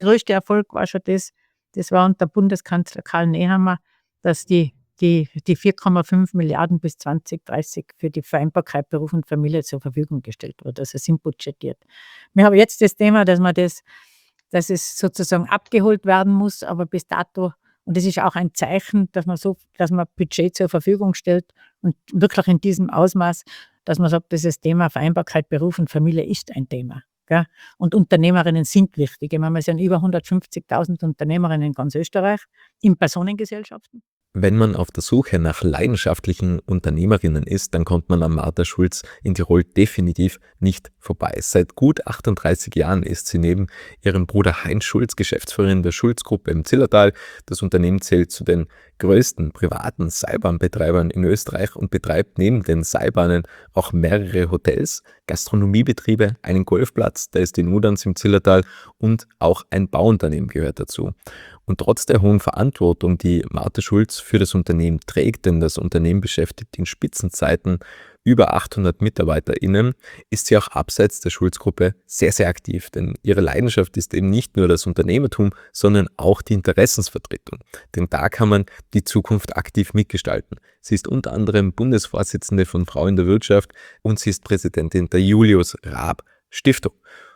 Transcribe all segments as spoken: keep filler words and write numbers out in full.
größte Erfolg war schon das, das war unter Bundeskanzler Karl Nehammer, dass die die die vier Komma fünf Milliarden bis zwanzig dreißig für die Vereinbarkeit Beruf und Familie zur Verfügung gestellt wurde. Also sind budgetiert. Wir haben jetzt das Thema, dass man das dass es sozusagen abgeholt werden muss, aber bis dato, und das ist auch ein Zeichen, dass man so dass man Budget zur Verfügung stellt und wirklich in diesem Ausmaß, dass man sagt, dieses Thema Vereinbarkeit Beruf und Familie ist ein Thema, gell? Und Unternehmerinnen sind wichtig. Ich meine, wir sind über hundertfünfzigtausend Unternehmerinnen in ganz Österreich in Personengesellschaften. Wenn man auf der Suche nach leidenschaftlichen Unternehmerinnen ist, dann kommt man an Martha Schulz in Tirol definitiv nicht vorbei. Seit gut achtunddreißig Jahren ist sie neben ihrem Bruder Heinz Schulz Geschäftsführerin der Schulz-Gruppe im Zillertal. Das Unternehmen zählt zu den größten privaten Seilbahnbetreibern in Österreich und betreibt neben den Seilbahnen auch mehrere Hotels, Gastronomiebetriebe, einen Golfplatz, der ist in Udans im Zillertal, und auch ein Bauunternehmen gehört dazu. Und trotz der hohen Verantwortung, die Martha Schulz für das Unternehmen trägt, denn das Unternehmen beschäftigt in Spitzenzeiten über achthundert MitarbeiterInnen, ist sie auch abseits der Schulz-Gruppe sehr, sehr aktiv. Denn ihre Leidenschaft ist eben nicht nur das Unternehmertum, sondern auch die Interessensvertretung. Denn da kann man die Zukunft aktiv mitgestalten. Sie ist unter anderem Bundesvorsitzende von Frau in der Wirtschaft und sie ist Präsidentin der Julius Raab Stiftung.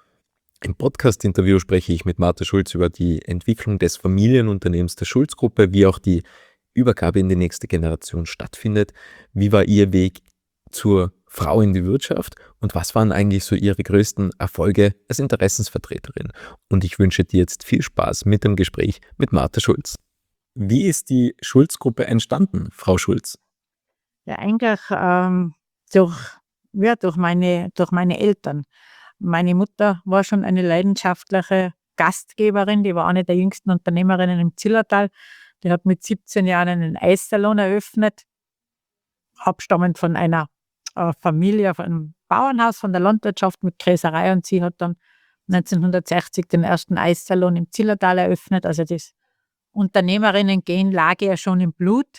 Im Podcast-Interview spreche ich mit Martha Schulz über die Entwicklung des Familienunternehmens der Schulz-Gruppe, wie auch die Übergabe in die nächste Generation stattfindet, wie war ihr Weg zur Frau in die Wirtschaft und was waren eigentlich so ihre größten Erfolge als Interessensvertreterin. Und ich wünsche dir jetzt viel Spaß mit dem Gespräch mit Martha Schulz. Wie ist die Schulz-Gruppe entstanden, Frau Schulz? Ja, eigentlich ähm, durch, ja, durch, meine, durch meine Eltern. Meine Mutter war schon eine leidenschaftliche Gastgeberin, die war eine der jüngsten Unternehmerinnen im Zillertal. Die hat mit siebzehn Jahren einen Eissalon eröffnet, abstammend von einer äh, Familie, von einem Bauernhaus, von der Landwirtschaft mit Käserei, und sie hat dann neunzehnhundertsechzig den ersten Eissalon im Zillertal eröffnet. Also das Unternehmerinnen-Gen lag ja schon im Blut.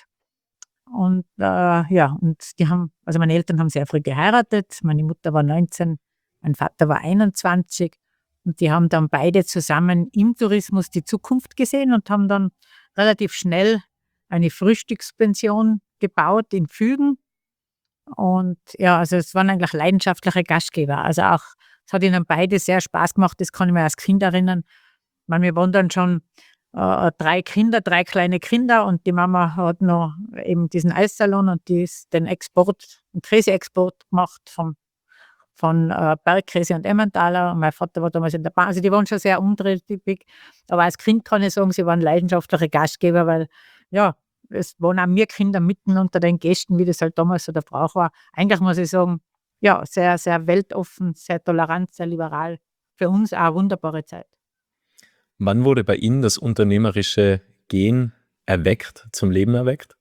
Und äh, ja, und die haben, also meine Eltern haben sehr früh geheiratet. Meine Mutter war neunzehn, mein Vater war einundzwanzig, und die haben dann beide zusammen im Tourismus die Zukunft gesehen und haben dann relativ schnell eine Frühstückspension gebaut in Fügen. Und ja, also es waren eigentlich leidenschaftliche Gastgeber. Also auch, es hat ihnen beide sehr Spaß gemacht, das kann ich mir als Kind erinnern. Ich meine, wir waren dann schon äh, drei Kinder, drei kleine Kinder, und die Mama hat noch eben diesen Eissalon und die ist den Export, den Käseexport gemacht vom von äh, Bergkäse und Emmentaler. Und mein Vater war damals in der Bahn. Also die waren schon sehr umtriebig. Aber als Kind kann ich sagen, sie waren leidenschaftliche Gastgeber, weil ja, es waren auch wir Kinder mitten unter den Gästen, wie das halt damals so der Brauch war. Eigentlich muss ich sagen, ja, sehr, sehr weltoffen, sehr tolerant, sehr liberal. Für uns auch eine wunderbare Zeit. Wann wurde bei Ihnen das unternehmerische Gen erweckt, zum Leben erweckt?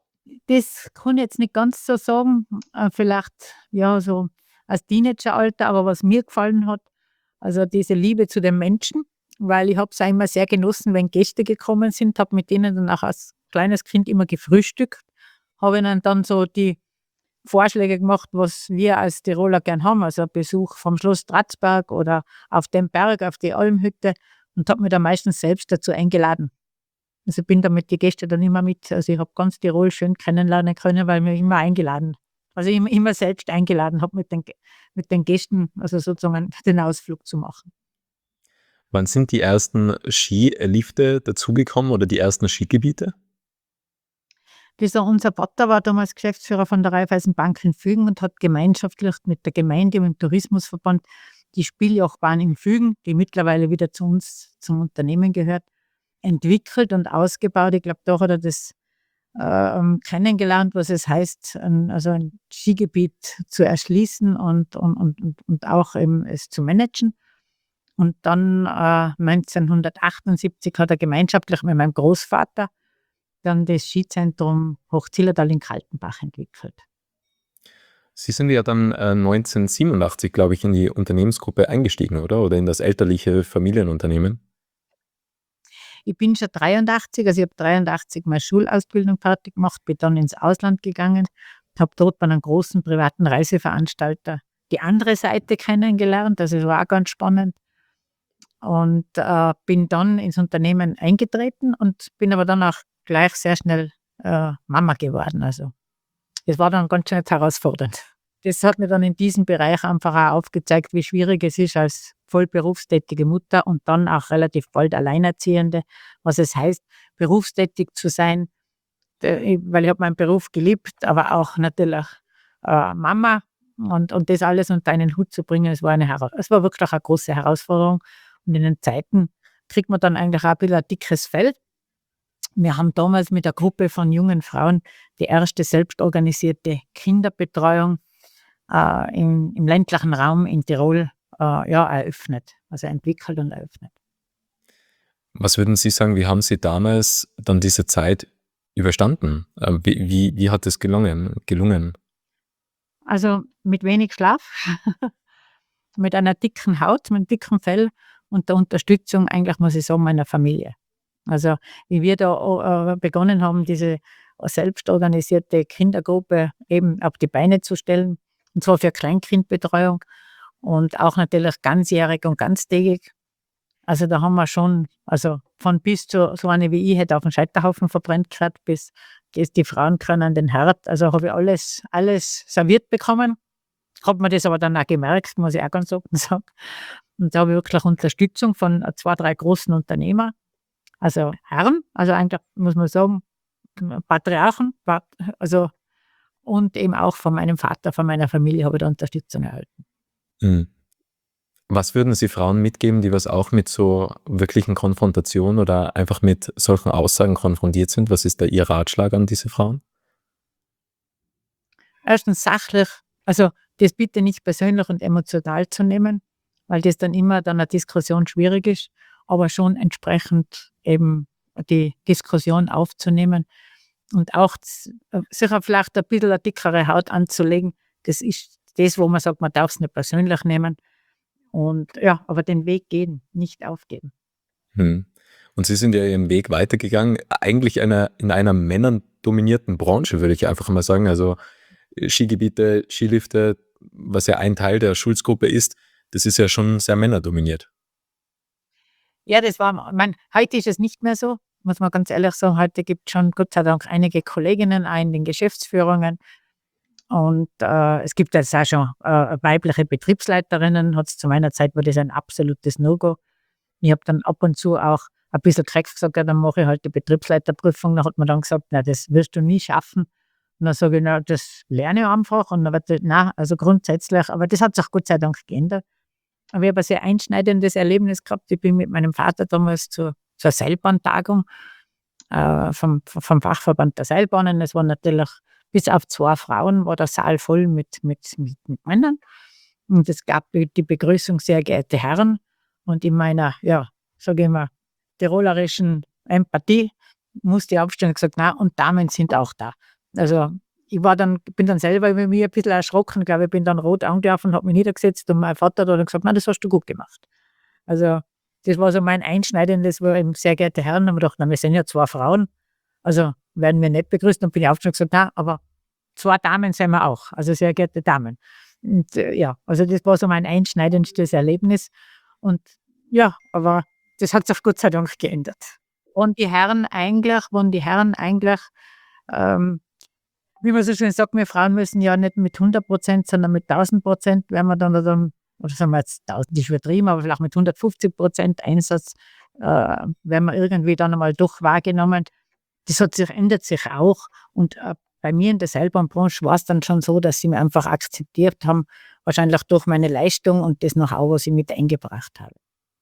Das kann ich jetzt nicht ganz so sagen. Äh, vielleicht, ja, so als Teenageralter, aber was mir gefallen hat, also diese Liebe zu den Menschen, weil ich habe es auch immer sehr genossen, wenn Gäste gekommen sind, habe mit denen dann auch als kleines Kind immer gefrühstückt, habe ihnen dann so die Vorschläge gemacht, was wir als Tiroler gern haben, also Besuch vom Schloss Stratzberg oder auf dem Berg, auf die Almhütte, und habe mich dann meistens selbst dazu eingeladen. Also bin damit die Gäste dann immer mit, also ich habe ganz Tirol schön kennenlernen können, weil mir immer eingeladen, also immer, immer selbst eingeladen habe, mit den, mit den Gästen, also sozusagen den Ausflug zu machen. Wann sind die ersten Skilifte dazugekommen oder die ersten Skigebiete? Dieser, unser Vater war damals Geschäftsführer von der Raiffeisenbank in Fügen und hat gemeinschaftlich mit der Gemeinde und dem Tourismusverband die Spieljochbahn in Fügen, die mittlerweile wieder zu uns, zum Unternehmen gehört, entwickelt und ausgebaut. Ich glaube, da hat er das äh, kennengelernt, was es heißt, ein, also ein Skigebiet zu erschließen und, und, und, und auch eben es zu managen. Und dann äh, neunzehnhundertachtundsiebzig hat er gemeinschaftlich mit meinem Großvater dann das Skizentrum Hochzillertal in Kaltenbach entwickelt. Sie sind ja dann äh, neunzehnhundertsiebenundachtzig, glaube ich, in die Unternehmensgruppe eingestiegen, oder? Oder in das elterliche Familienunternehmen? Ich bin schon dreiundachtzig, also ich habe dreiundachtzig meine Schulausbildung fertig gemacht, bin dann ins Ausland gegangen, habe dort bei einem großen privaten Reiseveranstalter die andere Seite kennengelernt, also es war auch ganz spannend. und äh, bin dann ins Unternehmen eingetreten und bin aber dann auch gleich sehr schnell äh, Mama geworden. Also das war dann ganz schön herausfordernd. Das hat mir dann in diesem Bereich einfach auch aufgezeigt, wie schwierig es ist als voll berufstätige Mutter und dann auch relativ bald Alleinerziehende, was es heißt, berufstätig zu sein, äh, weil ich habe meinen Beruf geliebt, aber auch natürlich äh, Mama und, und das alles unter einen Hut zu bringen, es war, eine, Hera- es war wirklich eine große Herausforderung. Und in den Zeiten kriegt man dann eigentlich auch ein bisschen ein dickes Fell. Wir haben damals mit einer Gruppe von jungen Frauen die erste selbstorganisierte Kinderbetreuung äh, im, im ländlichen Raum in Tirol äh, ja, eröffnet, also entwickelt und eröffnet. Was würden Sie sagen, wie haben Sie damals dann diese Zeit überstanden? Ähm, Wie, wie, wie hat es gelungen? gelungen? Also mit wenig Schlaf, mit einer dicken Haut, mit einem dicken Fell und der Unterstützung eigentlich, muss ich sagen, meiner Familie. Also wie wir da äh, begonnen haben, diese selbstorganisierte Kindergruppe eben auf die Beine zu stellen, und zwar für Kleinkindbetreuung und auch natürlich ganzjährig und ganztägig. Also da haben wir schon, also von bis zu so eine wie ich hätte auf den Scheiterhaufen verbrennt gehört, bis das, die Frauen können an den Herd. Also habe ich alles, alles serviert bekommen. Hat man das aber dann auch gemerkt, muss ich auch ganz offen sagen. Und da habe ich wirklich Unterstützung von äh, zwei, drei großen Unternehmern, also Herren, also eigentlich muss man sagen, Patriarchen, Pat- also und eben auch von meinem Vater, von meiner Familie habe ich da Unterstützung erhalten. Mhm. Was würden Sie Frauen mitgeben, die was auch mit so wirklichen Konfrontationen oder einfach mit solchen Aussagen konfrontiert sind? Was ist da Ihr Ratschlag an diese Frauen? Erstens sachlich, also das bitte nicht persönlich und emotional zu nehmen, weil das dann immer dann eine Diskussion schwierig ist, aber schon entsprechend eben die Diskussion aufzunehmen und auch z- äh, sicher vielleicht ein bisschen eine dickere Haut anzulegen. Das ist das, wo man sagt, man darf es nicht persönlich nehmen und ja, aber den Weg gehen, nicht aufgeben. Mhm. Und Sie sind ja Ihren Weg weitergegangen, eigentlich einer, in einer männerndominierten Branche, würde ich einfach mal sagen. Also äh, Skigebiete, Skilifte, was ja ein Teil der Schulzgruppe ist, das ist ja schon sehr männerdominiert. Ja, das war, ich meine, heute ist es nicht mehr so, muss man ganz ehrlich sagen. Heute gibt es schon Gott sei Dank einige Kolleginnen auch in den Geschäftsführungen. Und äh, es gibt jetzt auch schon äh, weibliche Betriebsleiterinnen. Hat's zu meiner Zeit war das ein absolutes No-Go. Ich habe dann ab und zu auch ein bisschen Dreck gesagt, ja, dann mache ich halt die Betriebsleiterprüfung. Da hat man dann gesagt, na, das wirst du nie schaffen. Und dann sage ich, na, das lerne ich einfach. Und dann wird das, na, also grundsätzlich, aber das hat sich Gott sei Dank geändert. Aber ich habe ein sehr einschneidendes Erlebnis gehabt. Ich bin mit meinem Vater damals zur, zur Seilbahntagung äh, vom, vom Fachverband der Seilbahnen. Es waren natürlich bis auf zwei Frauen, war der Saal voll mit, mit, mit, mit Männern. Und es gab die die Begrüßung, sehr geehrte Herren. Und in meiner, ja, sage ich mal, tirolerischen Empathie musste ich aufstehen und gesagt, na, und Damen sind auch da. Also ich war dann, bin dann selber über mich ein bisschen erschrocken. Ich glaube, ich bin dann rot angelaufen und habe mich niedergesetzt und mein Vater hat dann gesagt, na, das hast du gut gemacht. Also das war so mein einschneidendes, wo eben, sehr geehrte Herren, haben wir gedacht, na, wir sind ja zwei Frauen, also werden wir nicht begrüßt. Und bin ich aufgestanden und gesagt, na, aber zwei Damen sind wir auch, also sehr geehrte Damen. Und äh, ja, also das war so mein einschneidendstes Erlebnis. Und ja, aber das hat sich Gott sei Dank geändert. Und die Herren eigentlich, waren die Herren eigentlich, ähm, wie man so schön sagt, wir Frauen müssen ja nicht mit hundert Prozent, sondern mit tausend Prozent, wenn wir dann, oder, oder sagen wir jetzt tausend, ist übertrieben, aber vielleicht mit hundertfünfzig Prozent Einsatz, äh, werden wir irgendwie dann einmal doch wahrgenommen. Das hat sich, ändert sich auch. Und äh, bei mir in der Seilbahnbranche war es dann schon so, dass sie mir einfach akzeptiert haben, wahrscheinlich durch meine Leistung und das Know-how, was ich mit eingebracht habe.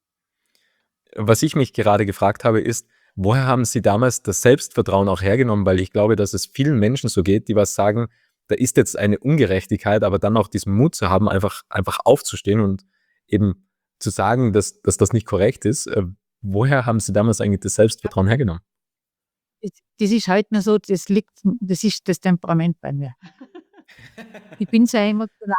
Was ich mich gerade gefragt habe, ist, woher haben Sie damals das Selbstvertrauen auch hergenommen? Weil ich glaube, dass es vielen Menschen so geht, die was sagen, da ist jetzt eine Ungerechtigkeit, aber dann auch diesen Mut zu haben, einfach, einfach aufzustehen und eben zu sagen, dass, dass das nicht korrekt ist. Äh, Woher haben Sie damals eigentlich das Selbstvertrauen hergenommen? Das, das ist halt nur so, das liegt, das ist das Temperament bei mir. Ich bin sehr emotional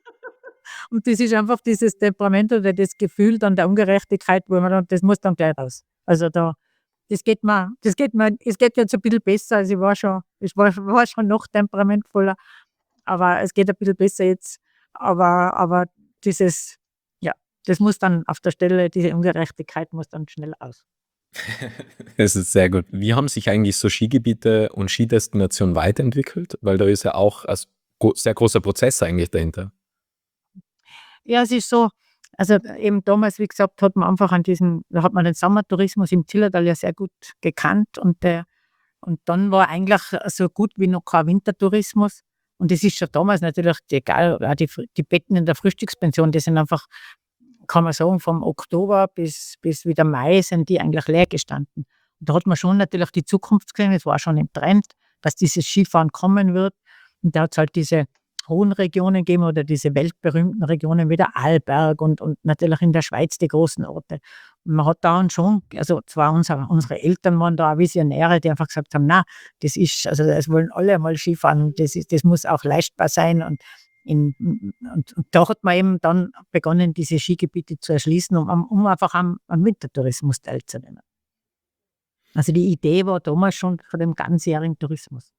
und das ist einfach dieses Temperament oder das Gefühl dann der Ungerechtigkeit, wo man dann, das muss dann gleich raus. Also da, das geht mir, das geht mir, es geht jetzt ein bisschen besser, also ich war schon, ich war, war schon noch temperamentvoller, aber es geht ein bisschen besser jetzt. Aber, aber dieses, ja, das muss dann auf der Stelle, diese Ungerechtigkeit muss dann schnell aus. Das ist sehr gut. Wie haben sich eigentlich so Skigebiete und Skidestinationen weiterentwickelt? Weil da ist ja auch ein gro sehr großer Prozess eigentlich dahinter. Ja, es ist so, also eben damals, wie gesagt, hat man einfach an diesen da hat man den Sommertourismus im Zillertal ja sehr gut gekannt und der und dann war eigentlich so gut wie noch kein Wintertourismus. Und das ist schon damals natürlich egal, auch die Fr die Betten in der Frühstückspension, die sind einfach, kann man sagen, vom Oktober bis bis wieder Mai sind die eigentlich leer gestanden. Und da hat man schon natürlich die Zukunft gesehen, es war schon im Trend, dass dieses Skifahren kommen wird. Und da hat's halt diese hohen Regionen gegeben oder diese weltberühmten Regionen wie der Arlberg und und natürlich in der Schweiz die großen Orte. Und man hat dann schon, also zwar unser unsere Eltern waren da auch Visionäre, die einfach gesagt haben: „Na, das ist, also es wollen alle einmal Skifahren, das ist, das muss auch leistbar sein." Und in und und da hat man eben dann begonnen, diese Skigebiete zu erschließen, um am um einfach am am Wintertourismus teilzunehmen. Also die Idee war damals schon von dem ganzjährigen Tourismus.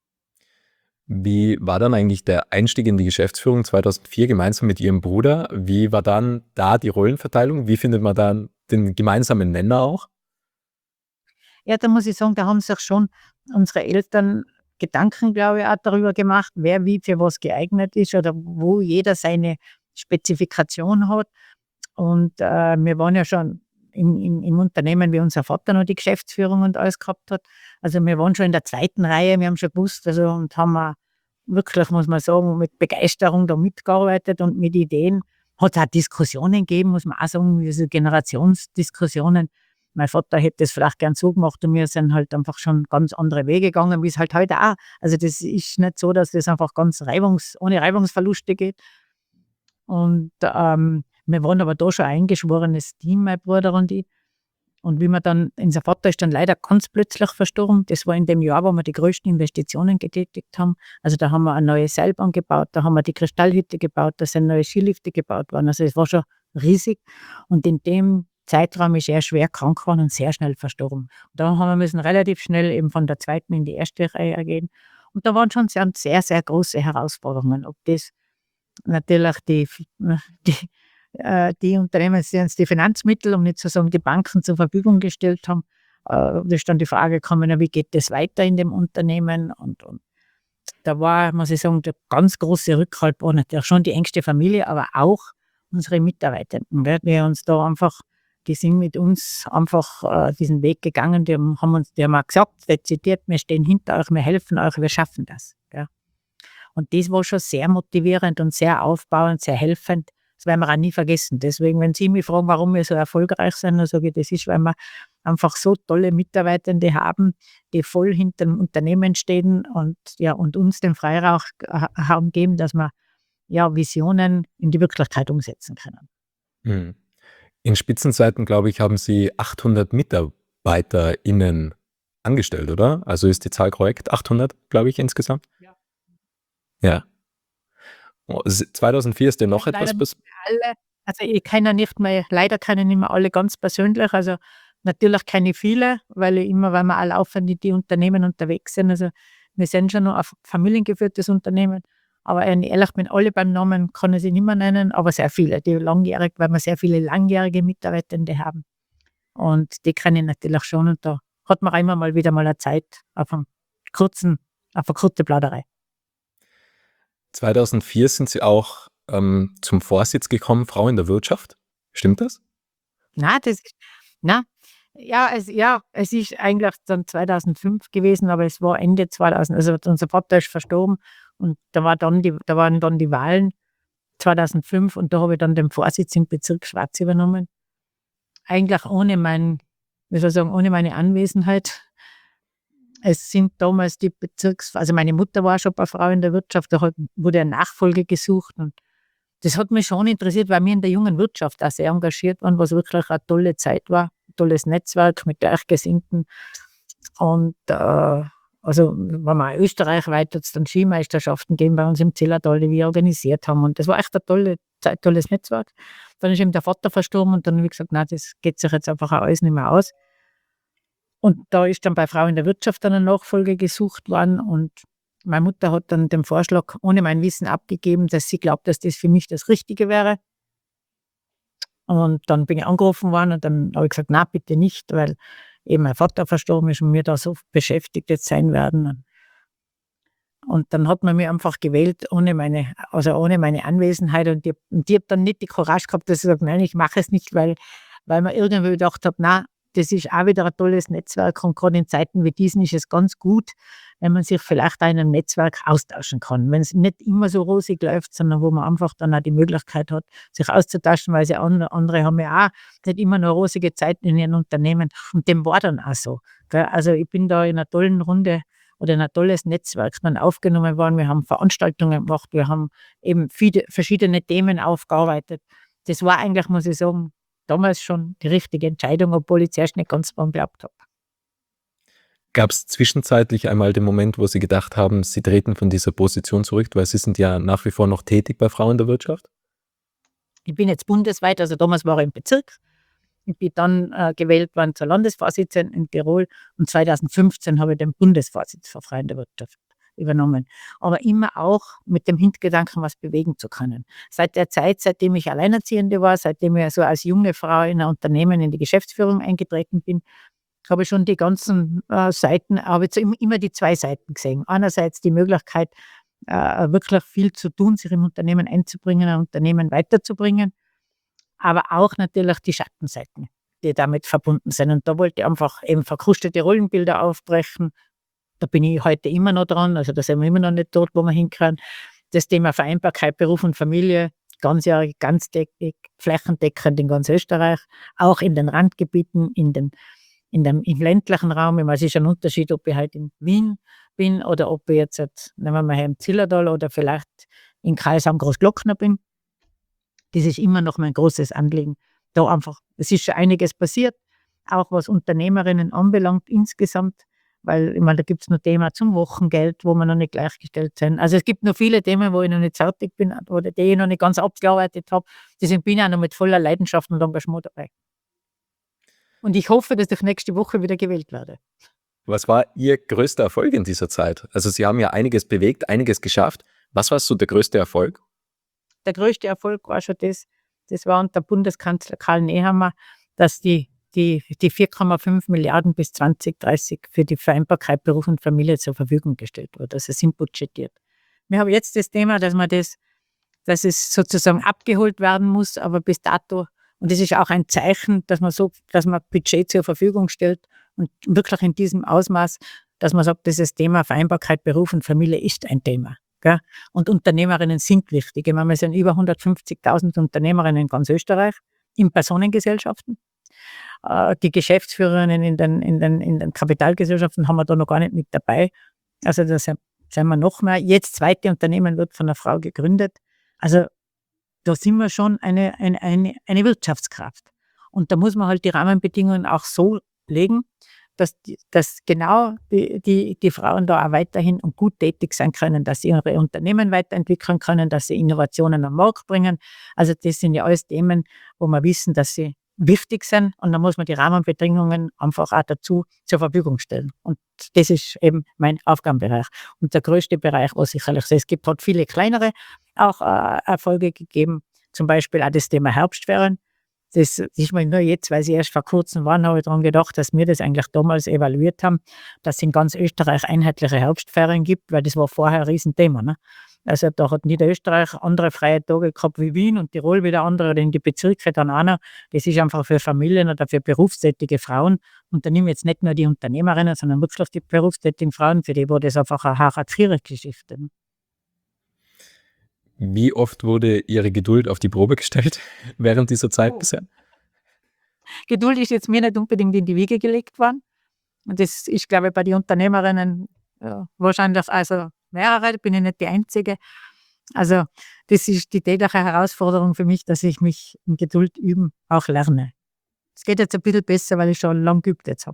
Wie war dann eigentlich der Einstieg in die Geschäftsführung zweitausendvier gemeinsam mit Ihrem Bruder? Wie war dann da die Rollenverteilung? Wie findet man dann den gemeinsamen Nenner auch? Ja, da muss ich sagen, da haben sich schon unsere Eltern Gedanken, glaube ich, auch darüber gemacht, wer wie für was geeignet ist oder wo jeder seine Spezifikation hat. Und, äh, wir waren ja schon im im im Unternehmen, wie unser Vater noch die Geschäftsführung und alles gehabt hat. Also, wir waren schon in der zweiten Reihe, wir haben schon gewusst, also und haben auch wirklich, muss man sagen, mit Begeisterung da mitgearbeitet und mit Ideen. Hat's auch Diskussionen gegeben, muss man auch sagen, diese Generationsdiskussionen. Mein Vater hätte das vielleicht gern so gemacht und wir sind halt einfach schon ganz andere Wege gegangen, wie's halt heute auch. Also, das ist nicht so, dass das einfach ganz reibungs ohne Reibungsverluste geht. Und, ähm, wir waren aber da schon ein eingeschworenes Team, mein Bruder und ich. Und wie wir dann unser Vater ist dann leider ganz plötzlich verstorben. Das war in dem Jahr, wo wir die größten Investitionen getätigt haben. Also, da haben wir eine neue Seilbahn gebaut, da haben wir die Kristallhütte gebaut, da sind neue Skilifte gebaut worden. Also, es war schon riesig. Und in dem Zeitraum ist er schwer krank geworden und sehr schnell verstorben. Und da haben wir müssen relativ schnell eben von der zweiten in die erste Reihe gehen. Und da waren schon sehr, sehr, sehr große Herausforderungen. Ob das natürlich die F die äh, die Unternehmen, die uns die Finanzmittel, um nicht zu sagen die Banken zur Verfügung gestellt haben. Äh, da ist dann die Frage gekommen, ja, wie geht das weiter in dem Unternehmen? Und und da war, muss ich sagen, der ganz große Rückhalt war natürlich schon die engste Familie, aber auch unsere Mitarbeitenden, gell, die uns da einfach die sind mit uns einfach, äh, diesen Weg gegangen. Die haben haben uns die haben auch gesagt, dezidiert: „Wir stehen hinter euch, wir helfen euch, wir schaffen das", gell? Und das war schon sehr motivierend und sehr aufbauend, sehr helfend. Das werden wir auch nie vergessen. Deswegen, wenn Sie mich fragen, warum wir so erfolgreich sind, dann sage ich, das ist, weil wir einfach so tolle Mitarbeitende haben, die voll hinter dem Unternehmen stehen und ja, und uns den Freiraum ha Raum geben, dass wir, ja, Visionen in die Wirklichkeit umsetzen können. Mhm. In Spitzenzeiten, glaube ich, haben Sie achthundert MitarbeiterInnen angestellt, oder? Also ist die Zahl korrekt? achthundert, glaube ich, insgesamt? Ja. Ja. Oh, s zweitausendvier ist dir noch Kennt leider etwas nicht pass mehr alle. Also, ich kenne nicht mehr, leider kenne ich nicht mehr alle ganz persönlich. Also, natürlich kenne ich viele, weil ich immer weil wir auch laufend in die Unternehmen unterwegs sind. Also, wir sind schon noch ein familiengeführtes Unternehmen, aber wenn ich ehrlich bin, alle beim Namen kann ich sie nicht mehr nennen, aber sehr viele, die langjährig, weil wir sehr viele langjährige Mitarbeitende haben. Und die kenne ich natürlich schon und da hat man auch immer mal wieder mal eine Zeit auf 'n kurzen auf 'ne kurze Plauderei. zweitausendvier sind Sie auch, ähm, zum Vorsitz gekommen, Frau in der Wirtschaft. Stimmt das? Na, das ist na, ja, es ja, es ist eigentlich dann zweitausendfünf gewesen, aber es war Ende zweitausend, also unser Vater ist verstorben und da war dann die da waren dann die Wahlen zweitausendfünf und da habe ich dann den Vorsitz im Bezirk Schwaz übernommen. Eigentlich ohne mein wie soll ich sagen, ohne meine Anwesenheit. Es sind damals die Bezirks also meine Mutter war schon bei Frau in der Wirtschaft, da hat wurde eine Nachfolge gesucht und das hat mich schon interessiert, weil wir in der jungen Wirtschaft auch sehr engagiert waren, was wirklich eine tolle Zeit war, tolles Netzwerk mit Gleichgesinnten. Und, äh, also, wenn man österreichweit hat's dann Skimeisterschaften gegeben bei uns im Zillertal, die wir organisiert haben. Und das war echt ein tolle Zeit, tolles Netzwerk. Dann ist eben der Vater verstorben und dann habe ich gesagt: „Nein, das geht sich jetzt einfach auch alles nicht mehr aus." Und da ist dann bei Frau in der Wirtschaft dann 'ne Nachfolge gesucht worden und meine Mutter hat dann den Vorschlag ohne mein Wissen abgegeben, dass sie glaubt, dass das für mich das Richtige wäre. Und dann bin ich angerufen worden und dann habe ich gesagt, na bitte nicht, weil eben mein Vater verstorben ist und wir da so beschäftigt jetzt sein werden. Und dann hat man mich einfach gewählt, ohne meine, also ohne meine Anwesenheit. Und ich, und ich habe dann nicht die Courage gehabt, dass ich sage, nein, ich mache es nicht, weil, weil man irgendwie gedacht habe, na, das ist auch wieder ein tolles Netzwerk. Und gerade in Zeiten wie diesen ist es ganz gut, wenn man sich vielleicht auch in einem Netzwerk austauschen kann. Wenn es nicht immer so rosig läuft, sondern wo man einfach dann auch die Möglichkeit hat, sich auszutauschen, weil sie andere, andere haben ja auch nicht immer nur rosige Zeiten in ihren Unternehmen. Und dem war dann auch so. Gell? Also ich bin da in einer tollen Runde oder in ein tolles Netzwerk dann aufgenommen worden. Wir haben Veranstaltungen gemacht, wir haben eben viele verschiedene Themen aufgearbeitet. Das war eigentlich, muss ich sagen, damals schon die richtige Entscheidung, obwohl ich zuerst nicht ganz dran geglaubt habe. Gab es zwischenzeitlich einmal den Moment, wo Sie gedacht haben, Sie treten von dieser Position zurück, weil Sie sind ja nach wie vor noch tätig bei Frauen der Wirtschaft? Ich bin jetzt bundesweit, also damals war ich im Bezirk. Ich bin dann äh, gewählt worden zur Landesvorsitzenden in Tirol und zweitausendfünfzehn habe ich den Bundesvorsitz für Frauen der Wirtschaft übernommen. Aber immer auch mit dem Hintergedanken, was bewegen zu können. Seit der Zeit, seitdem ich Alleinerziehende war, seitdem ich so als junge Frau in ein Unternehmen in die Geschäftsführung eingetreten bin, habe ich schon die ganzen äh, Seiten, habe ich immer die zwei Seiten gesehen. Einerseits die Möglichkeit, äh, wirklich viel zu tun, sich im Unternehmen einzubringen, ein Unternehmen weiterzubringen, aber auch natürlich die Schattenseiten, die damit verbunden sind. Und da wollte ich einfach eben verkrustete Rollenbilder aufbrechen. Da bin ich heute immer noch dran, also da sind wir immer noch nicht dort, wo wir hinkommen. Das Thema Vereinbarkeit, Beruf und Familie, ganzjährig, ganzdeckig, flächendeckend in ganz Österreich, auch in den Randgebieten, in den, in dem, im ländlichen Raum. Ich meine, es ist ein Unterschied, ob ich halt in Wien bin oder ob ich jetzt, jetzt nehmen wir mal hier im Zillertal oder vielleicht in Kreisheim Großglockner bin. Das ist immer noch mein großes Anliegen. Da einfach, es ist schon einiges passiert, auch was Unternehmerinnen anbelangt insgesamt, weil ich meine, da gibt es noch Themen zum Wochengeld, wo wir noch nicht gleichgestellt sind. Also es gibt noch viele Themen, wo ich noch nicht fertig bin oder die ich noch nicht ganz abgearbeitet habe. Deswegen bin ich auch noch mit voller Leidenschaft und Engagement dabei. Und ich hoffe, dass ich nächste Woche wieder gewählt werde. Was war Ihr größter Erfolg in dieser Zeit? Also Sie haben ja einiges bewegt, einiges geschafft. Was war so der größte Erfolg? Der größte Erfolg war schon das, das war unter Bundeskanzler Karl Nehammer, dass die, die, die vier Komma fünf Milliarden bis zwanzig dreißig für die Vereinbarkeit Beruf und Familie zur Verfügung gestellt wurde. Also sind budgetiert. Wir haben jetzt das Thema, dass man das, dass es sozusagen abgeholt werden muss, aber bis dato, und das ist auch ein Zeichen, dass man so, dass man Budget zur Verfügung stellt und wirklich in diesem Ausmaß, dass man sagt, dieses Thema Vereinbarkeit Beruf und Familie ist ein Thema. Gell? Und Unternehmerinnen sind wichtig. Ich meine, wir sind über hundertfünfzigtausend Unternehmerinnen in ganz Österreich, in Personengesellschaften. Äh, die Geschäftsführerinnen in den, in, den, in den Kapitalgesellschaften haben wir da noch gar nicht mit dabei. Also da sind, sind wir noch mehr. Jetzt zweite Unternehmen wird von einer Frau gegründet. Also da sind wir schon eine, eine, eine, eine Wirtschaftskraft. Und da muss man halt die Rahmenbedingungen auch so legen, dass, die, dass genau die, die, die Frauen da auch weiterhin und gut tätig sein können, dass sie ihre Unternehmen weiterentwickeln können, dass sie Innovationen am Markt bringen. Also das sind ja alles Themen, wo wir wissen, dass sie wichtig sind und da muss man die Rahmenbedingungen einfach auch dazu zur Verfügung stellen. Und das ist eben mein Aufgabenbereich. Und der größte Bereich, was sicherlich es gibt, hat viele kleinere auch äh, Erfolge gegeben, zum Beispiel auch das Thema Herbstferien. Das ist mir nur jetzt, weil sie erst vor kurzem waren, habe ich daran gedacht, dass wir das eigentlich damals evaluiert haben, dass es in ganz Österreich einheitliche Herbstferien gibt, weil das war vorher ein Riesenthema. Ne? Also da hat Niederösterreich andere freie Tage gehabt wie Wien und Tirol wieder andere oder in die Bezirke dann einer. Das ist einfach für Familien oder für berufstätige Frauen. Und da nehme ich jetzt nicht nur die Unternehmerinnen, sondern wirklich die berufstätigen Frauen, für die war das einfach eine Hartz-vier-Geschichte. Ne? Wie oft wurde Ihre Geduld auf die Probe gestellt während dieser Zeit Oh. bisher? Geduld ist jetzt mir nicht unbedingt in die Wiege gelegt worden. Und das ist, glaube ich, bei den Unternehmerinnen ja, wahrscheinlich also mehrere, da bin ich nicht die Einzige. Also das ist die tägliche Herausforderung für mich, dass ich mich in Geduld üben auch lerne. Es geht jetzt ein bisschen besser, weil ich schon lang geübt jetzt habe.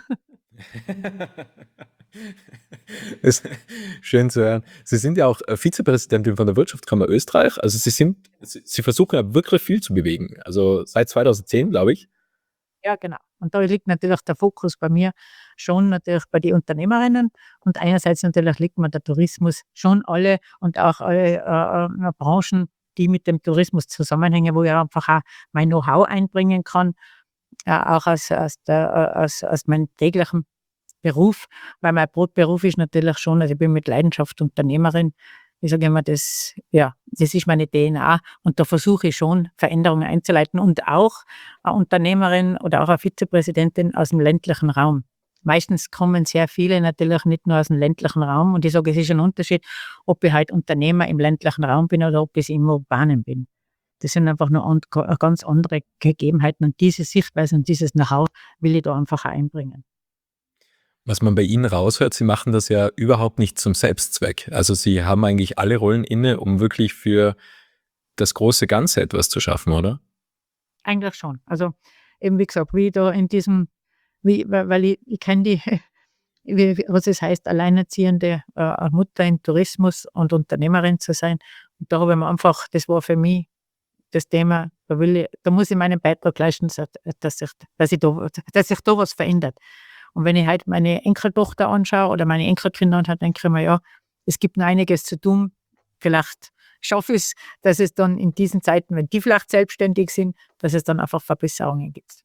Ist schön zu hören. Sie sind ja auch äh, Vizepräsidentin von der Wirtschaftskammer Österreich. Also Sie sind, Sie, Sie versuchen ja wirklich viel zu bewegen. Also seit zweitausendzehn, glaube ich. Ja, genau. Und da liegt natürlich der Fokus bei mir schon natürlich bei den Unternehmerinnen und einerseits natürlich liegt mir der Tourismus schon alle und auch alle äh, äh, Branchen die mit dem Tourismus zusammenhängen, wo ich einfach auch mein Know-how einbringen kann, äh, auch aus, aus, der, äh, aus, aus meinem täglichen Beruf, weil mein Brotberuf ist natürlich schon, also ich bin mit Leidenschaft Unternehmerin. Ich sage immer, das, ja, das ist meine D N A und da versuche ich schon, Veränderungen einzuleiten und auch eine Unternehmerin oder auch eine Vizepräsidentin aus dem ländlichen Raum. Meistens kommen sehr viele natürlich nicht nur aus dem ländlichen Raum und ich sage, es ist ein Unterschied, ob ich halt Unternehmer im ländlichen Raum bin oder ob ich im urbanen bin. Das sind einfach nur and, ganz andere Gegebenheiten und diese Sichtweise und dieses Know-how will ich da einfach auch einbringen. Was man bei Ihnen raushört, Sie machen das ja überhaupt nicht zum Selbstzweck. Also Sie haben eigentlich alle Rollen inne, um wirklich für das große Ganze etwas zu schaffen, oder? Eigentlich schon. Also eben wie gesagt, wie da in diesem, wie, weil weil ich, ich kenne die, wie, wie- was es heißt, alleinerziehende äh, Mutter im Tourismus und Unternehmerin zu sein. Und da habe ich mir einfach, das war für mich das Thema, da will ich, da muss ich meinen Beitrag leisten, dass, dass, sich, dass, ich da, dass sich da was verändert. Und wenn ich halt meine Enkeltochter anschaue oder meine Enkelkinder anschaue, denke ich mir, ja, es gibt noch einiges zu tun. Vielleicht schaffe ich es, dass es dann in diesen Zeiten, wenn die vielleicht selbstständig sind, dass es dann einfach Verbesserungen gibt.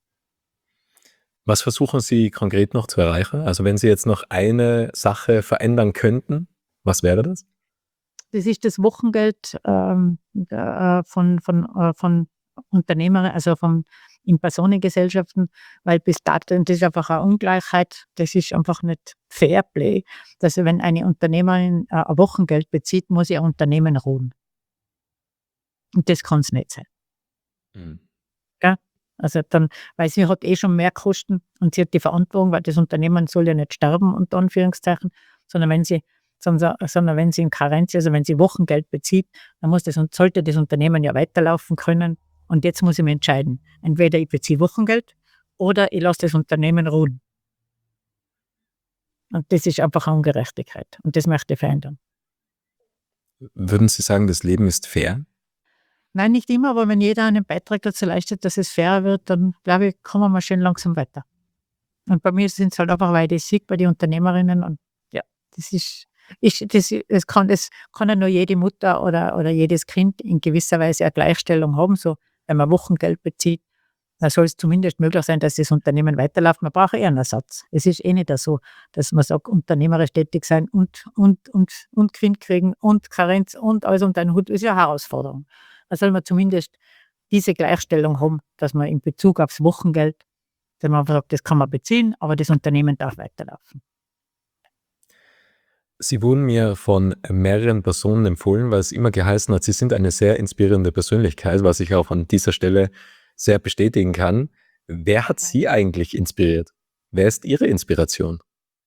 Was versuchen Sie konkret noch zu erreichen? Also wenn Sie jetzt noch eine Sache verändern könnten, was wäre das? Das ist das Wochengeld ähm, äh, von, von, äh, von Unternehmern, also von in Personengesellschaften, weil bis dato, und das ist einfach eine Ungleichheit, das ist einfach nicht Fairplay, dass wenn eine Unternehmerin äh, ein Wochengeld bezieht, muss ihr Unternehmen ruhen. Und das kann es nicht sein. Mhm. Gell? Also dann, weil sie hat eh schon mehr Kosten und sie hat die Verantwortung, weil das Unternehmen soll ja nicht sterben, unter Anführungszeichen, sondern wenn sie, sondern, sondern wenn sie in Karenz, also wenn sie Wochengeld bezieht, dann muss das, und sollte das Unternehmen ja weiterlaufen können. Und jetzt muss ich mich entscheiden. Entweder ich beziehe Wochengeld oder ich lasse das Unternehmen ruhen. Und das ist einfach eine Ungerechtigkeit. Und das möchte ich verändern. Würden Sie sagen, das Leben ist fair? Nein, nicht immer, aber wenn jeder einen Beitrag dazu leistet, dass es fairer wird, dann glaube ich, kommen wir schön langsam weiter. Und bei mir sind es halt einfach, weil ich das sehe bei den Unternehmerinnen und ja, das ist, ich, das, das, kann, das kann ja nur jede Mutter oder, oder jedes Kind in gewisser Weise eine Gleichstellung haben. So, wenn man Wochengeld bezieht, dann soll es zumindest möglich sein, dass das Unternehmen weiterläuft. Man braucht eher einen Ersatz. Es ist eh nicht so, dass man sagt, unternehmerisch tätig sein und, und, und, und Kind kriegen und Karenz und alles unter einen Hut, ist ja eine Herausforderung. Da soll man zumindest diese Gleichstellung haben, dass man in Bezug aufs Wochengeld, dass man einfach sagt, das kann man beziehen, aber das Unternehmen darf weiterlaufen. Sie wurden mir von mehreren Personen empfohlen, weil es immer geheißen hat, Sie sind eine sehr inspirierende Persönlichkeit, was ich auch an dieser Stelle sehr bestätigen kann. Wer hat Sie eigentlich inspiriert? Wer ist Ihre Inspiration?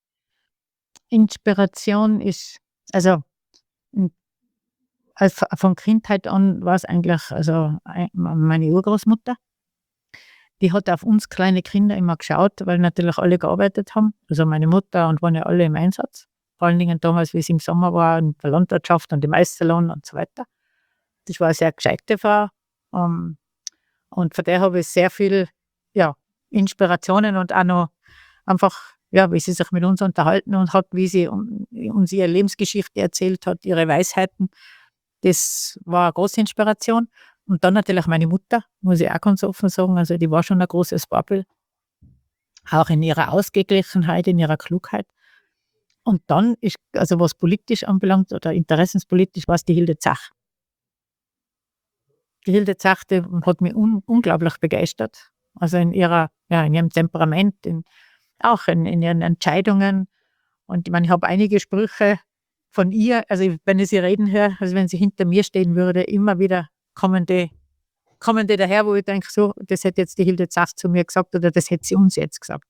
Inspiration ist, also m, als, von Kindheit an war es eigentlich also ein- meine Urgroßmutter. Die hat auf uns kleine Kinder immer geschaut, weil natürlich alle gearbeitet haben. Also meine Mutter und waren ja alle im Einsatz. Vor allen Dingen damals, wie es im Sommer war, in der Landwirtschaft und im Eissalon und so weiter. Das war eine sehr gescheite Frau. Ähm, und von der habe ich sehr viel, ja, Inspirationen und auch noch einfach, ja, wie sie sich mit uns unterhalten und hat, wie sie um, uns ihre Lebensgeschichte erzählt hat, ihre Weisheiten. Das war eine große Inspiration. Und dann natürlich meine Mutter, muss ich auch ganz offen sagen. Also die war schon ein großes Vorbild, auch in ihrer Ausgeglichenheit, in ihrer Klugheit. Und dann ist, also was politisch anbelangt oder interessenspolitisch, war es die Hilde Zach. Die Hilde Zach, die hat mich un unglaublich begeistert. Also in ihrer, ja, in ihrem Temperament, in, auch in, in ihren Entscheidungen. Und ich meine, ich habe einige Sprüche von ihr, also ich- wenn ich sie reden höre, also wenn sie hinter mir stehen würde, immer wieder kommen die, kommen die daher, wo ich denke, so, das hätte jetzt die Hilde Zach zu mir gesagt oder das hätte sie uns jetzt gesagt.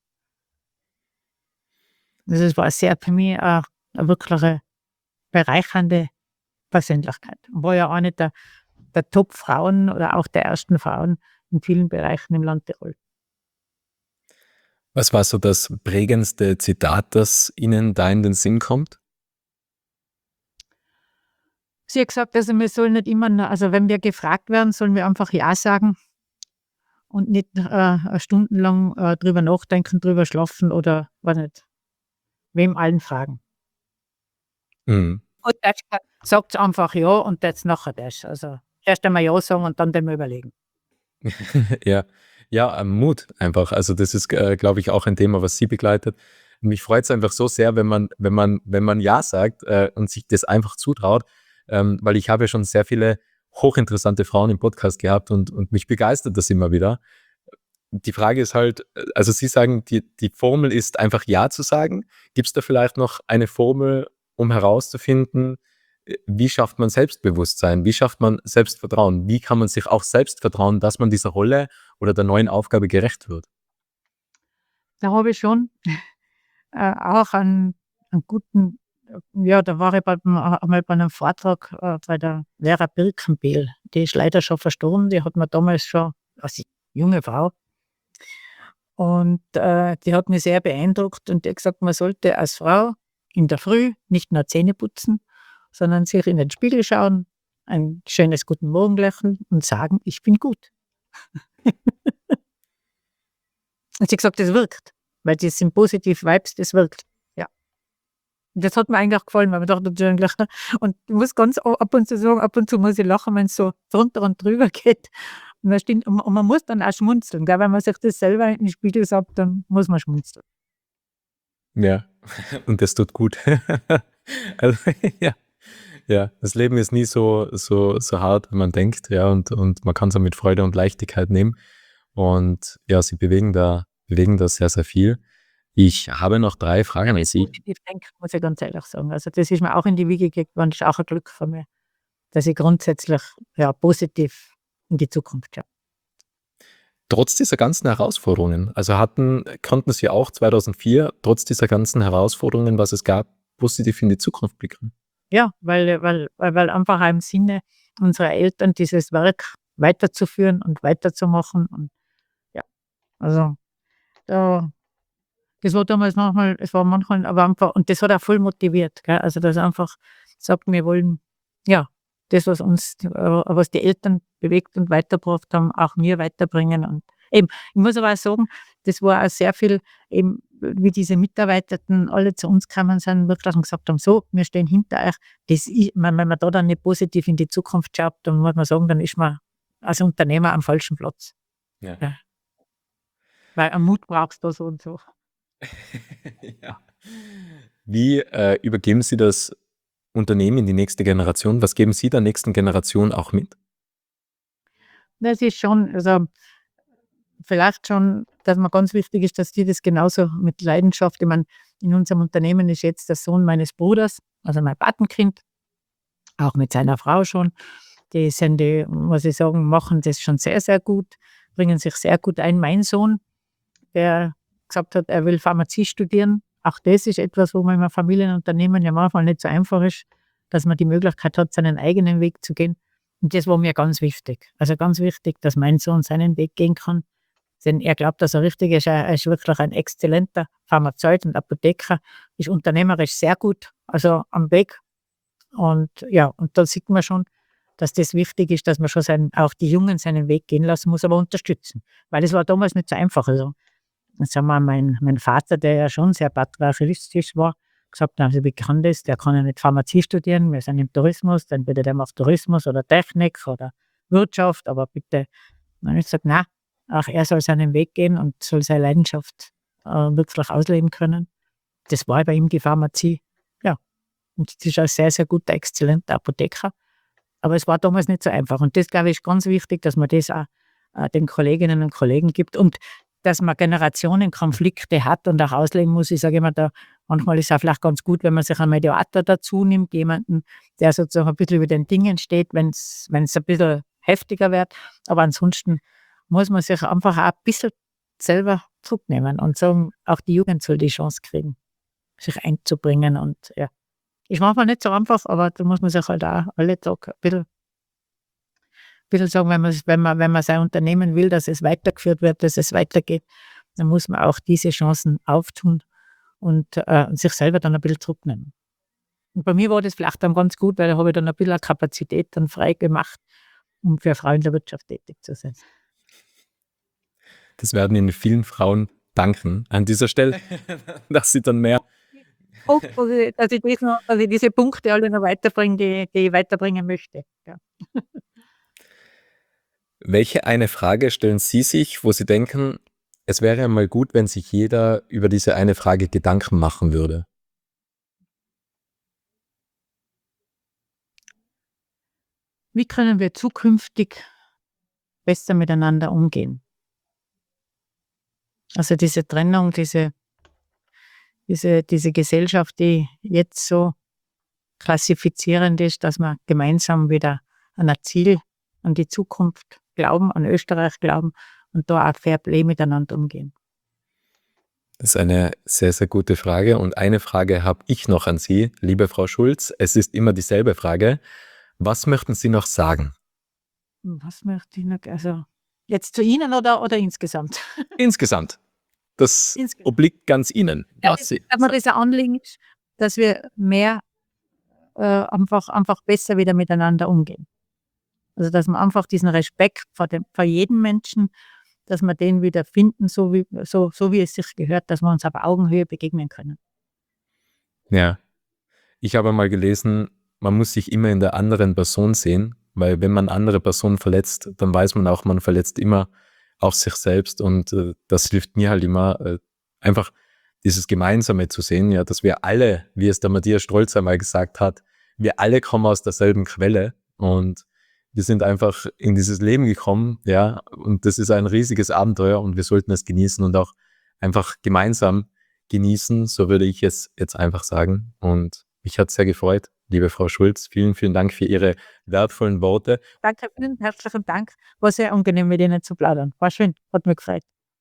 Also es war sehr für mich eine, eine wirkliche bereichernde Persönlichkeit. Und war ja eine der, der Top-Frauen oder auch der ersten Frauen in vielen Bereichen im Land Tirol. Was war so das prägendste Zitat, das Ihnen da in den Sinn kommt? Sie hat gesagt, also wir sollen nicht immer, nur- also wenn wir gefragt werden, sollen wir einfach Ja sagen und nicht äh, stundenlang äh, drüber nachdenken, drüber schlafen oder was nicht, wem allen fragen. Mhm. Und das sagt einfach Ja und jetzt nachher das. Also Erst einmal ja sagen und dann dann mal überlegen. Ja, ja, ähm, Mut einfach. Also das ist, äh, glaube ich, auch ein Thema, was Sie begleitet. Mich freut es einfach so sehr, wenn man, wenn man, wenn man Ja sagt äh, und sich das einfach zutraut, ähm, weil ich habe ja schon sehr viele hochinteressante Frauen im Podcast gehabt und, und mich begeistert das immer wieder. Die Frage ist halt, äh, also Sie sagen, die, die Formel ist einfach Ja zu sagen. Gibt es da vielleicht noch eine Formel, um herauszufinden, äh, wie schafft man Selbstbewusstsein? Wie schafft man Selbstvertrauen? Wie kann man sich auch selbst vertrauen, dass man dieser Rolle oder der neuen Aufgabe gerecht wird? Da habe ich schon äh, auch einen, einen guten, äh, ja, da war ich bei, einmal bei einem Vortrag äh, bei der Vera Birkenbehl. Die ist leider schon verstorben, die hat mir damals schon, als junge Frau, und äh, die hat mich sehr beeindruckt und die hat gesagt, man sollte als Frau in der Früh nicht nur Zähne putzen, sondern sich in den Spiegel schauen, ein schönes Guten Morgen lächeln und sagen, ich bin gut. Und sie hat gesagt, das wirkt, weil das sind positive Vibes, das wirkt. Ja. Und das hat mir eigentlich auch gefallen, weil man dachte, das ist eigentlich, und ich muss ganz a- ab und zu sagen, ab und zu muss ich lachen, wenn es so drunter und drüber geht. Und, da stimmt, und und man muss dann auch schmunzeln, gell? Wenn man sich das selber in den Spiegel sagt, dann muss man schmunzeln. Ja, und das tut gut. Also, ja, ja, das Leben ist nie so, so, so hart, wie man denkt, ja, und, und man kann es auch mit Freude und Leichtigkeit nehmen. Und ja, Sie bewegen da, bewegen da sehr, sehr viel. Ich habe noch drei Fragen an Sie. Positiv denken, muss ich ganz ehrlich sagen. Also das ist mir auch in die Wiege gelegt worden, das ist auch ein Glück von mir, dass ich grundsätzlich ja, positiv in die Zukunft schaue. Trotz dieser ganzen Herausforderungen, also hatten, konnten Sie auch zweitausendvier, trotz dieser ganzen Herausforderungen, was es gab, positiv in die Zukunft blicken? Ja, weil, weil, weil weil einfach auch im Sinne unserer Eltern dieses Werk weiterzuführen und weiterzumachen. Und ja, also da, das war damals manchmal, es war manchmal aber einfach, und das hat auch voll motiviert. Gell? Also das einfach sagt, wir wollen, ja, das, was uns, äh, was die Eltern bewegt und weitergebracht haben, auch mir weiterbringen. Und eben, ich muss aber auch sagen, das war auch sehr viel, eben, wie diese Mitarbeitenden alle zu uns gekommen sind, wirklich und gesagt haben, so, wir stehen hinter euch. Das ist, wenn man da dann nicht positiv in die Zukunft schaut, dann muss man sagen, dann ist man als Unternehmer am falschen Platz. Ja. Ja. Weil einen Mut brauchst du da so und so. Ja. Wie äh, übergeben Sie das Unternehmen in die nächste Generation? Was geben Sie der nächsten Generation auch mit? Das ist schon, also vielleicht schon, dass mir ganz wichtig ist, dass die das genauso mit Leidenschaft, ich meine, in unserem Unternehmen ist jetzt der Sohn meines Bruders, also mein Patenkind, auch mit seiner Frau schon. Die sind die, muss ich sagen, machen das schon sehr, sehr gut, bringen sich sehr gut ein. Mein Sohn, der gesagt hat, er will Pharmazie studieren, auch das ist etwas, wo man im Familienunternehmen ja manchmal nicht so einfach ist, dass man die Möglichkeit hat, seinen eigenen Weg zu gehen. Und das war mir ganz wichtig. Also ganz wichtig, dass mein Sohn seinen Weg gehen kann. Denn er glaubt, dass er richtig ist. Er ist wirklich ein exzellenter Pharmazeut und Apotheker, ist unternehmerisch sehr gut, also am Weg. Und ja, und da sieht man schon, dass das wichtig ist, dass man schon seinen, auch die Jungen seinen Weg gehen lassen muss, aber unterstützen. Weil es war damals nicht so einfach. Also, sagen wir, mein, mein Vater, der ja schon sehr patriarchalistisch war, gesagt hat, also wie kann das, der kann ja nicht Pharmazie studieren, wir sind im Tourismus, dann bitte der macht Tourismus oder Technik oder Wirtschaft, aber bitte. Und dann habe ich gesagt, nein, auch er soll seinen Weg gehen und soll seine Leidenschaft äh, wirklich ausleben können. Das war bei ihm die Pharmazie. Ja, und das ist ein sehr, sehr guter, exzellenter Apotheker. Aber es war damals nicht so einfach. Und das, glaube ich, ist ganz wichtig, dass man das auch äh, den Kolleginnen und Kollegen gibt und dass man Generationenkonflikte hat und auch auslegen muss. Ich sage immer, da, manchmal ist es auch vielleicht ganz gut, wenn man sich einen Mediator dazu nimmt, jemanden, der sozusagen ein bisschen über den Dingen steht, wenn es ein bisschen heftiger wird. Aber ansonsten muss man sich einfach auch ein bisschen selber zurücknehmen und sagen, auch die Jugend soll die Chance kriegen, sich einzubringen. Und ja, ist manchmal nicht so einfach, aber da muss man sich halt auch alle Tage ein bisschen, bisschen sagen, wenn man, wenn, man, wenn man sein Unternehmen will, dass es weitergeführt wird, dass es weitergeht, dann muss man auch diese Chancen auftun und äh, sich selber dann ein bisschen zurücknehmen. Und bei mir war das vielleicht dann ganz gut, weil da habe ich dann ein bisschen Kapazität dann frei gemacht, um für Frauen in der Wirtschaft tätig zu sein. Das werden Ihnen vielen Frauen danken an dieser Stelle, dass Sie dann mehr. Hoffe, dass ich, dass ich, das noch, dass ich diese Punkte alle noch weiterbringe, die, die ich weiterbringen möchte. Ja. Welche eine Frage stellen Sie sich, wo Sie denken, es wäre mal gut, wenn sich jeder über diese eine Frage Gedanken machen würde? Wie können wir zukünftig besser miteinander umgehen? Also diese Trennung, diese diese diese Gesellschaft, die jetzt so klassifizierend ist, dass wir gemeinsam wieder an ein Ziel, an die Zukunft glauben, an Österreich glauben und da auch fair play miteinander umgehen. Das ist eine sehr, sehr gute Frage. Und eine Frage habe ich noch an Sie, liebe Frau Schulz. Es ist immer dieselbe Frage. Was möchten Sie noch sagen? Was möchte ich noch? Also jetzt zu Ihnen oder, oder insgesamt? Insgesamt. Das Insgesamt. obliegt ganz Ihnen. Ja, Was Sie dass mir das ein Anliegen ist, dass wir mehr äh, einfach, einfach besser wieder miteinander umgehen. Also dass wir einfach diesen Respekt vor, dem, vor jedem Menschen, dass wir den wieder finden, so wie, so, so wie es sich gehört, dass wir uns auf Augenhöhe begegnen können. Ja. Ich habe mal gelesen, man muss sich immer in der anderen Person sehen, weil wenn man andere Personen verletzt, dann weiß man auch, man verletzt immer auch sich selbst und äh, das hilft mir halt immer, äh, einfach dieses Gemeinsame zu sehen, ja, dass wir alle, wie es der Matthias Strolz einmal gesagt hat, wir alle kommen aus derselben Quelle und wir sind einfach in dieses Leben gekommen, ja, und das ist ein riesiges Abenteuer und wir sollten es genießen und auch einfach gemeinsam genießen, so würde ich es jetzt einfach sagen. Und mich hat es sehr gefreut, liebe Frau Schulz. Vielen, vielen Dank für Ihre wertvollen Worte. Danke, vielen herzlichen Dank. War sehr angenehm, mit Ihnen zu plaudern. War schön, hat mich gefreut.